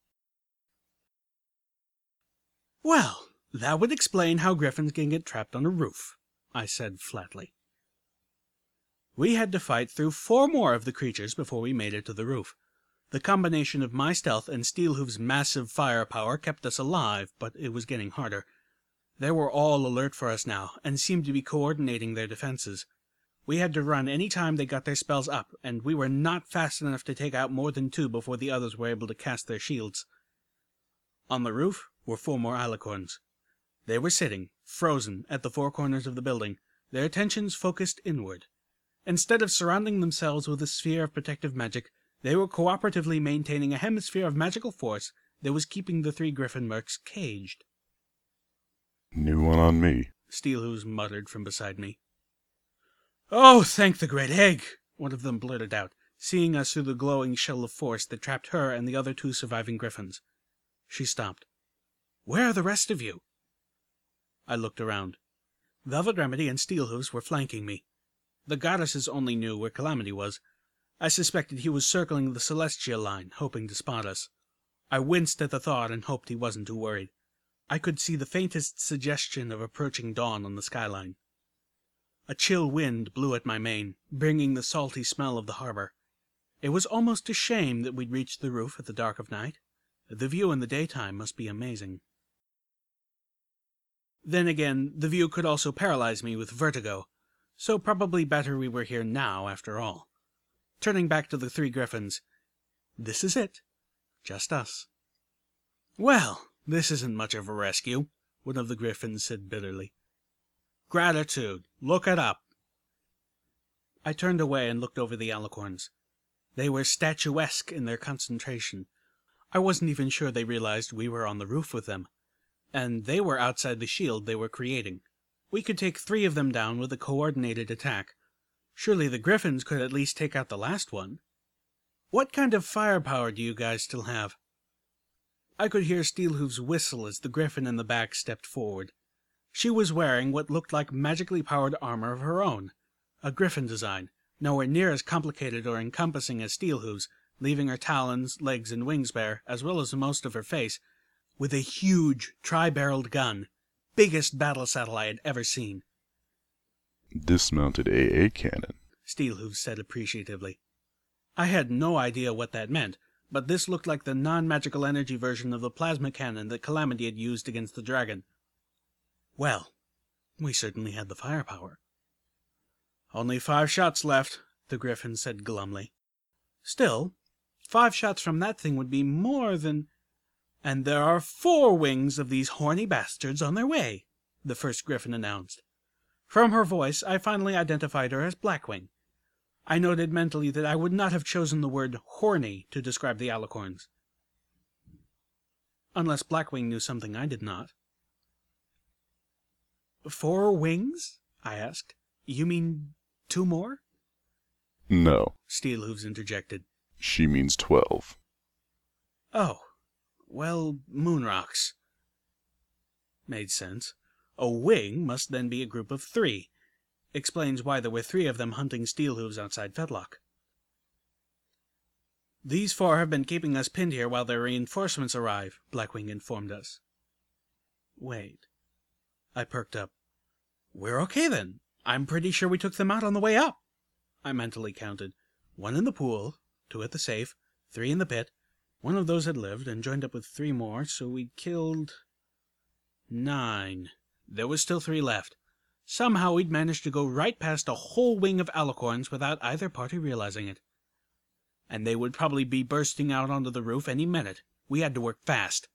"Well, that would explain how griffins can get trapped on a roof," I said flatly. We had to fight through 4 more of the creatures before we made it to the roof. The combination of my stealth and Steelhooves' massive firepower kept us alive, but it was getting harder. They were all alert for us now, and seemed to be coordinating their defenses. We had to run any time they got their spells up, and we were not fast enough to take out more than 2 before the others were able to cast their shields. On the roof were 4 more alicorns. They were sitting, frozen, at the 4 corners of the building, their attentions focused inward. Instead of surrounding themselves with a sphere of protective magic, they were cooperatively maintaining a hemisphere of magical force that was keeping the 3 griffin mercs caged. "New one on me," Steelhooves muttered from beside me. "Oh, thank the great egg!" one of them blurted out, seeing us through the glowing shell of force that trapped her and the other 2 surviving griffins. She stopped. "Where are the rest of you?" I looked around. Velvet Remedy and Steelhooves were flanking me. The goddesses only knew where Calamity was. I suspected he was circling the celestial line, hoping to spot us. I winced at the thought and hoped he wasn't too worried. I could see the faintest suggestion of approaching dawn on the skyline. A chill wind blew at my mane, bringing the salty smell of the harbor. It was almost a shame that we'd reached the roof at the dark of night. The view in the daytime must be amazing. Then again, the view could also paralyze me with vertigo, so probably better we were here now after all. Turning back to the 3 griffins, "This is it. Just us." "Well, this isn't much of a rescue," one of the griffins said bitterly. "Gratitude, look it up." I turned away and looked over the alicorns. They were statuesque in their concentration. I wasn't even sure they realized we were on the roof with them, and they were outside the shield they were creating. We could take 3 of them down with a coordinated attack. Surely the griffins could at least take out the last one. "What kind of firepower do you guys still have?" I could hear Steelhooves whistle as the griffin in the back stepped forward. She was wearing what looked like magically powered armor of her own, a griffin design, nowhere near as complicated or encompassing as Steelhooves, leaving her talons, legs, and wings bare, as well as most of her face, with a huge tri-barreled gun, biggest battle saddle I had ever seen. "Dismounted AA cannon," Steelhooves said appreciatively. I had no idea what that meant, but this looked like the non-magical energy version of the plasma cannon that Calamity had used against the dragon. Well, we certainly had the firepower. "Only 5 shots left," the Griffin said glumly. "Still, 5 shots from that thing would be more than—" "And there are 4 wings of these horny bastards on their way," the first Griffin announced. From her voice, I finally identified her as Blackwing. I noted mentally that I would not have chosen the word horny to describe the alicorns. Unless Blackwing knew something I did not. "4 wings?" I asked. "You mean 2 more?" No, Steelhooves interjected. she means 12. "Oh, well, moon rocks." Made sense. A wing must then be a group of 3. Explains why there were 3 of them hunting Steelhooves outside Fetlock. "These 4 have been keeping us pinned here while their reinforcements arrive," Blackwing informed us. Wait. I perked up. "We're okay then. I'm pretty sure we took them out on the way up." I mentally counted. 1 in the pool, 2 at the safe, 3 in the pit. 1 of those had lived and joined up with 3 more, so we'd killed 9. There was still 3 left. Somehow we'd managed to go right past a whole wing of alicorns without either party realizing it. And they would probably be bursting out onto the roof any minute. We had to work fast.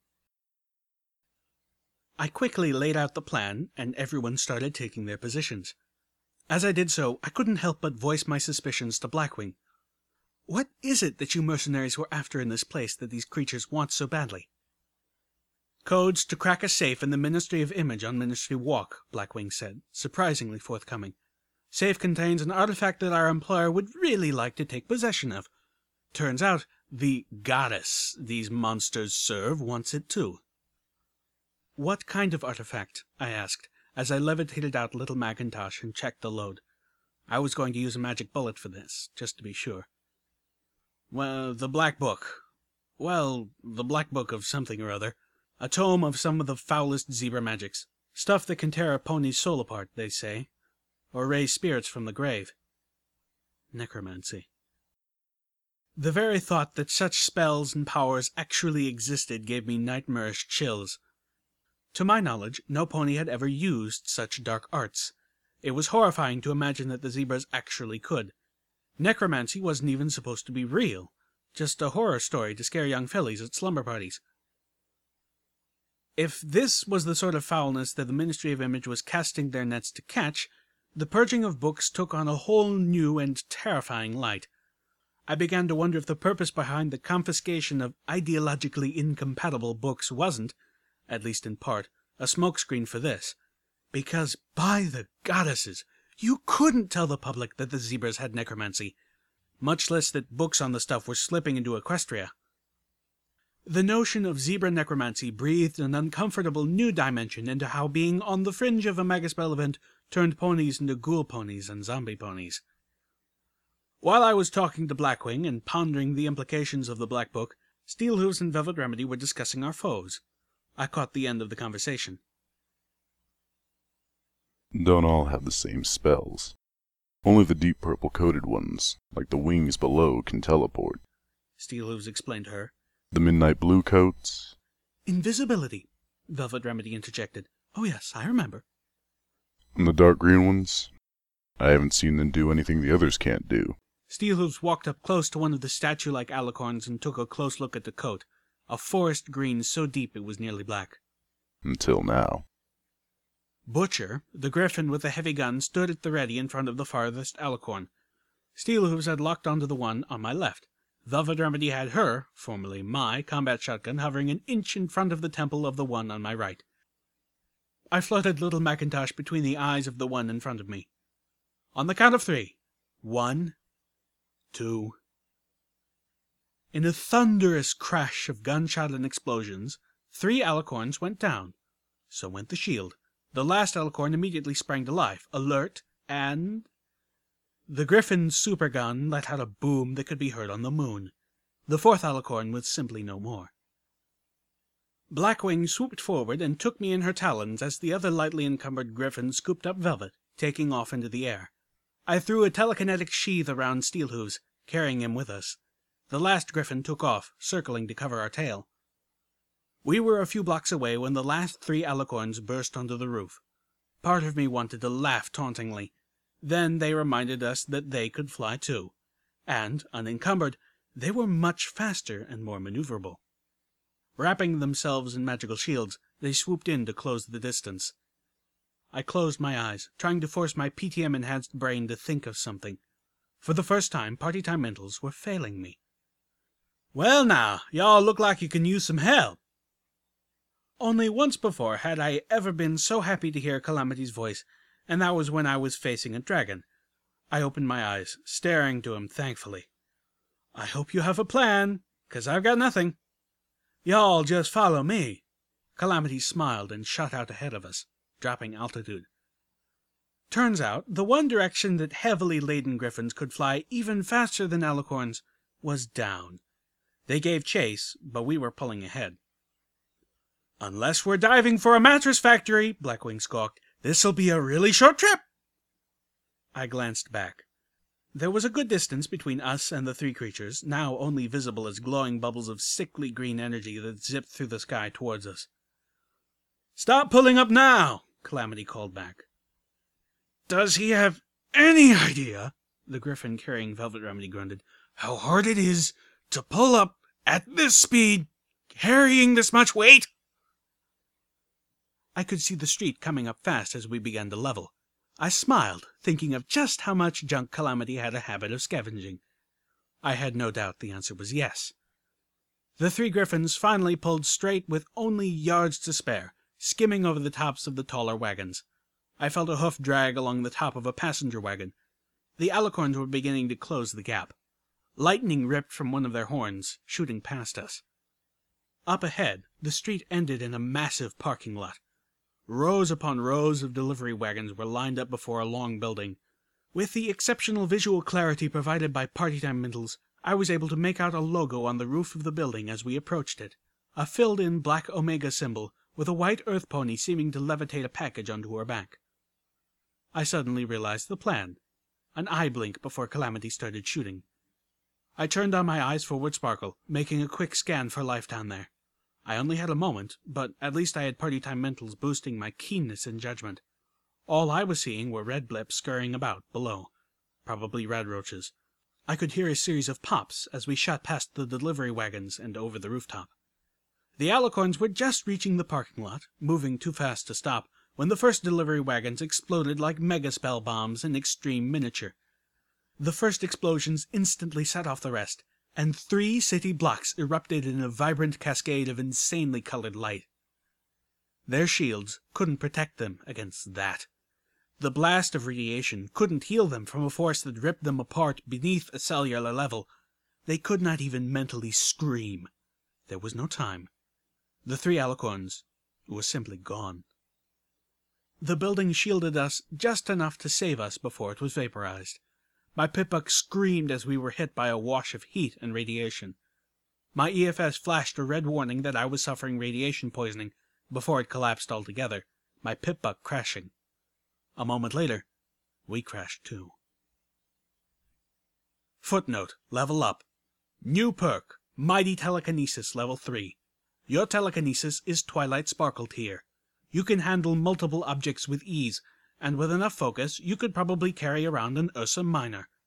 I quickly laid out the plan, and everyone started taking their positions. As I did so, I couldn't help but voice my suspicions to Blackwing. "What is it that you mercenaries were after in this place that these creatures want so badly?" "Codes to crack a safe in the Ministry of Image on Ministry Walk," Blackwing said, surprisingly forthcoming. "Safe contains an artifact that our employer would really like to take possession of. Turns out the goddess these monsters serve wants it too." "What kind of artifact?" I asked, as I levitated out Little Macintosh and checked the load. I was going to use a magic bullet for this, just to be sure. "Well, the Black Book. Well, the Black Book of something or other. A tome of some of the foulest zebra magics. Stuff that can tear a pony's soul apart, they say. Or raise spirits from the grave. Necromancy." The very thought that such spells and powers actually existed gave me nightmarish chills. To my knowledge, no pony had ever used such dark arts. It was horrifying to imagine that the zebras actually could. Necromancy wasn't even supposed to be real, just a horror story to scare young fillies at slumber parties. If this was the sort of foulness that the Ministry of Image was casting their nets to catch, the purging of books took on a whole new and terrifying light. I began to wonder if the purpose behind the confiscation of ideologically incompatible books wasn't, at least in part, a smokescreen for this. Because, by the goddesses, you couldn't tell the public that the zebras had necromancy, much less that books on the stuff were slipping into Equestria. The notion of zebra necromancy breathed an uncomfortable new dimension into how being on the fringe of a Megaspell event turned ponies into ghoul ponies and zombie ponies. While I was talking to Blackwing and pondering the implications of the Black Book, Steelhooves and Velvet Remedy were discussing our foes. I caught the end of the conversation. Don't all have the same spells. Only the deep purple-coated ones, like the wings below, can teleport. Steelhooves explained to her. The midnight blue coats... Invisibility, Velvet Remedy interjected. "Oh yes, I remember." And the dark green ones? I haven't seen them do anything the others can't do. Steelhooves walked up close to one of the statue-like alicorns and took a close look at the coat, a forest green so deep it was nearly black. Until now. Butcher, the griffin with the heavy gun, stood at the ready in front of the farthest alicorn. Steelhooves had locked onto the one on my left. Velvet Remedy had her, formerly my, combat shotgun hovering an inch in front of the temple of the one on my right. I floated Little Macintosh between the eyes of the one in front of me. On the count of 3. 1, 2... In a thunderous crash of gunshot and explosions, 3 alicorns went down. So went the shield. The last alicorn immediately sprang to life, alert, and... The griffin's supergun let out a boom that could be heard on the moon. The 4th alicorn was simply no more. Blackwing swooped forward and took me in her talons as the other lightly encumbered griffin scooped up Velvet, taking off into the air. I threw a telekinetic sheath around Steelhooves, carrying him with us. The last griffin took off, circling to cover our tail. We were a few blocks away when the last 3 alicorns burst onto the roof. Part of me wanted to laugh tauntingly. Then they reminded us that they could fly too, and, unencumbered, they were much faster and more maneuverable. Wrapping themselves in magical shields, they swooped in to close the distance. I closed my eyes, trying to force my PTM-enhanced brain to think of something. For the first time, party time mentals were failing me. "Well now, y'all look like you can use some help." Only once before had I ever been so happy to hear Calamity's voice, and that was when I was facing a dragon. I opened my eyes, staring to him thankfully. "I hope you have a plan, 'cause I've got nothing. Y'all just follow me." Calamity smiled and shot out ahead of us, dropping altitude. Turns out, the one direction that heavily laden griffins could fly even faster than alicorns was down. They gave chase, but we were pulling ahead. "Unless we're diving for a mattress factory," Blackwing squawked, "this'll be a really short trip." I glanced back. There was a good distance between us and the 3 creatures, now only visible as glowing bubbles of sickly green energy that zipped through the sky towards us. "Stop pulling up now," Calamity called back. "Does he have any idea," the griffin carrying Velvet Remedy grunted, "how hard it is to pull up at this speed, carrying this much weight?" I could see the street coming up fast as we began to level. I smiled, thinking of just how much junk Calamity had a habit of scavenging. I had no doubt the answer was yes. The 3 griffins finally pulled straight with only yards to spare, skimming over the tops of the taller wagons. I felt a hoof drag along the top of a passenger wagon. The alicorns were beginning to close the gap. Lightning ripped from one of their horns, shooting past us. Up ahead, the street ended in a massive parking lot. Rows upon rows of delivery wagons were lined up before a long building. With the exceptional visual clarity provided by Party Time Mentals, I was able to make out a logo on the roof of the building as we approached it, a filled-in black omega symbol with a white earth pony seeming to levitate a package onto her back. I suddenly realized the plan. An eye blink before Calamity started shooting. I turned on my eyes for Woodsparkle, making a quick scan for life down there. I only had a moment, but at least I had Party Time Mentals boosting my keenness and judgment. All I was seeing were red blips scurrying about below, probably radroaches. I could hear a series of pops as we shot past the delivery wagons and over the rooftop. The alicorns were just reaching the parking lot, moving too fast to stop, when the first delivery wagons exploded like mega-spell bombs in extreme miniature. The first explosions instantly set off the rest, and 3 city blocks erupted in a vibrant cascade of insanely colored light. Their shields couldn't protect them against that. The blast of radiation couldn't heal them from a force that ripped them apart beneath a cellular level. They could not even mentally scream. There was no time. The 3 alicorns were simply gone. The building shielded us just enough to save us before it was vaporized. My Pip-Buck screamed as we were hit by a wash of heat and radiation. My EFS flashed a red warning that I was suffering radiation poisoning before it collapsed altogether, my Pip-Buck crashing. A moment later, we crashed too. Footnote: Level up. New perk, Mighty Telekinesis Level 3. Your telekinesis is Twilight Sparkle tier. You can handle multiple objects with ease, and with enough focus, you could probably carry around an Ursa Minor.